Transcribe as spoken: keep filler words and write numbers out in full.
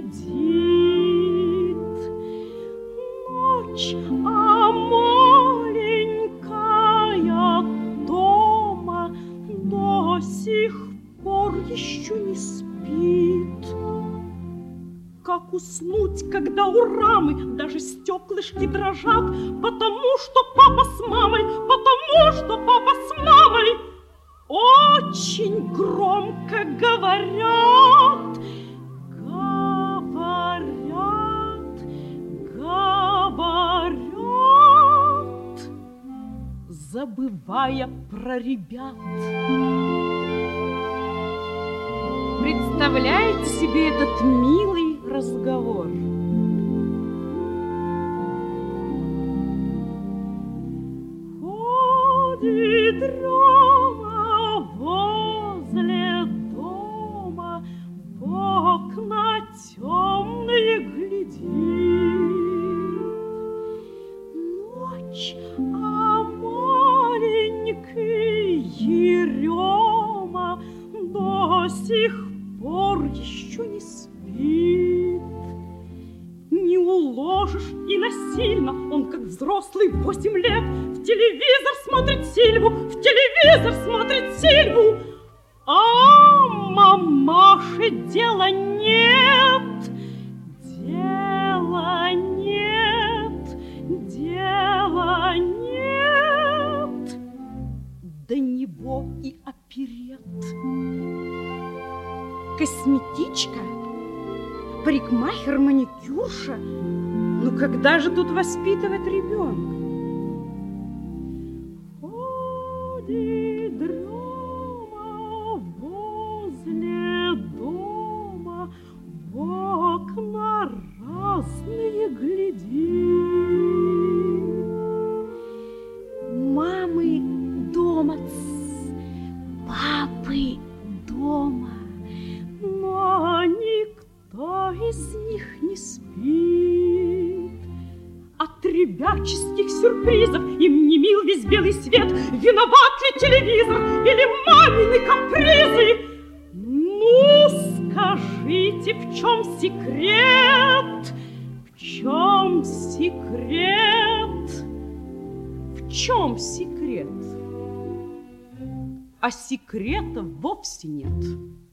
глядит. Ночь, а маленькая дома до сих пор еще не спит. Как уснуть, когда у рамы даже стеклышки дрожат, потому что папа с мамой, потому что папа с мамой очень громко говорят, говорят, говорят, забывая про ребят. Представляете себе этот милый разговор? Ходит Рома возле дома, в окна темные глядит. Ночь, а маленький Ерема до сих пор еще не спит. Не уложишь и насильно, он как взрослый восемь лет в телевизор смотрит Сильву, в телевизор смотрит Сильву, а мамаше дела нет, дела нет, дела нет до него и оперет. Косметичка, парикмахер, маникюрша. Ну когда же тут воспитывать ребенка? Ходит Рома возле дома, в окна разные глядит. Мамы дома, папы дома, но никто из них не спит. От ребяческих сюрпризов им не мил весь белый свет. Виноват ли телевизор или мамины капризы? Ну, скажите, в чем секрет? В чем секрет? В чем секрет? А секрета вовсе нет.